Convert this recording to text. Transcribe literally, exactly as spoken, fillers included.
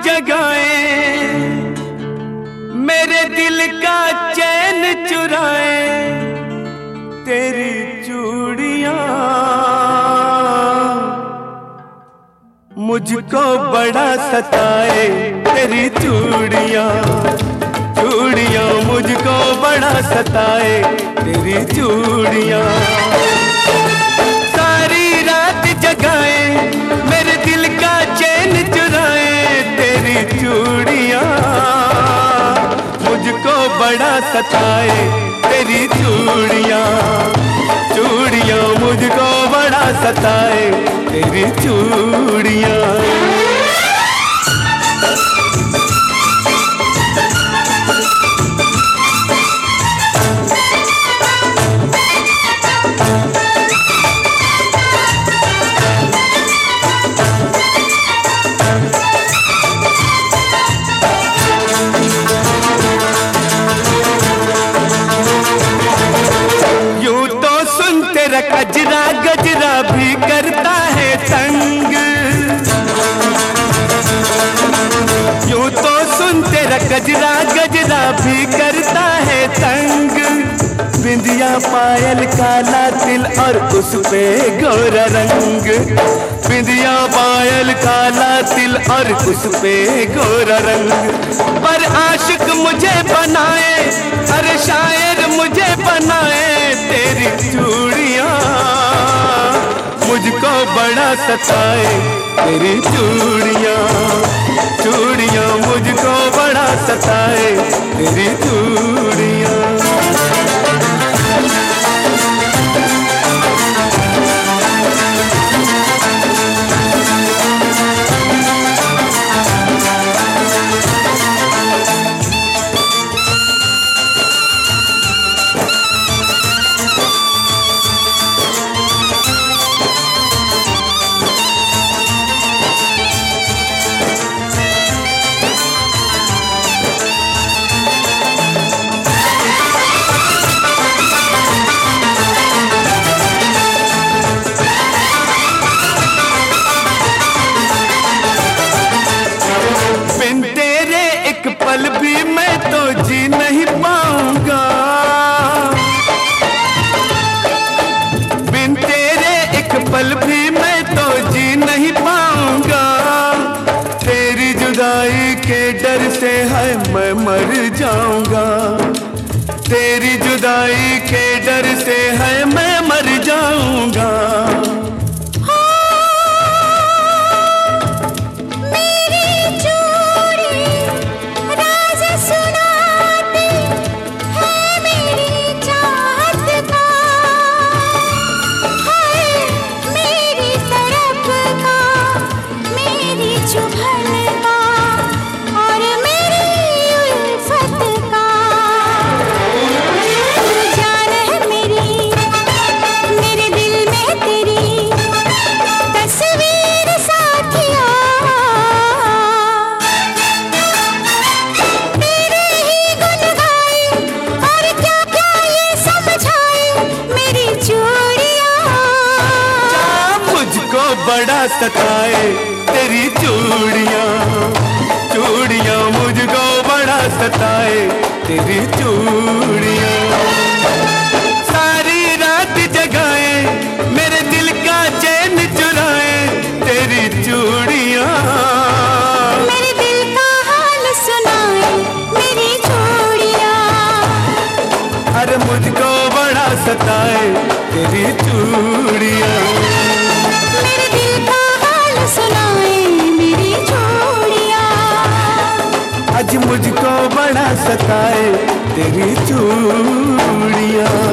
जगाए, मेरे दिल का चैन चुराए तेरी चूड़ियां। मुझको बड़ा सताए तेरी चूड़ियां, चूड़ियां मुझको बड़ा सताए तेरी चूड़ियां। सारी रात जगाए, मेरे दिल का चैन चुराए तेरी चूड़ियां। मुझको बड़ा सताए तेरी चूड़ियां, चूड़ियां मुझको बड़ा सताए तेरी चूड़ियां। गजरा गजरा भी करता है तंग, यूं तो सुन तेरा गजरा गजरा भी करता है तंग। बिंदिया पायल काला तिल और उस पे गोरा रंग, बिंदिया पायल काला तिल और उस पे गोरा रंग। पर आशिक मुझे बनाए, अरे शायर मुझे बनाए तेरी चूड़ियां। मुझको बड़ा सताए तेरी चूड़ियां, चूड़ियां मुझको बड़ा सताए तेरी चूड़ियां। पल भी मैं तो जी नहीं पाऊंगा, बिन तेरे एक पल भी मैं तो जी नहीं पाऊंगा। तेरी जुदाई के डर से है मैं मर जाऊंगा, तेरी जुदाई के डर से है मैं मर जाऊंगा। बड़ा सताए तेरी चूड़ियां, चूड़ियां मुझको बड़ा सताए तेरी चूड़ियां। सारी रात जगाए, मेरे दिल का चैन चुराए तेरी चूड़ियां। मेरे दिल का हाल सुनाए मेरी चूड़ियां। अरे मुझको बड़ा सताए तेरी चूड़ियां, मेरे दिल का हाल सुनाए मेरी चूड़ियां। आज मुझको बड़ा सताए तेरी चूड़ियां।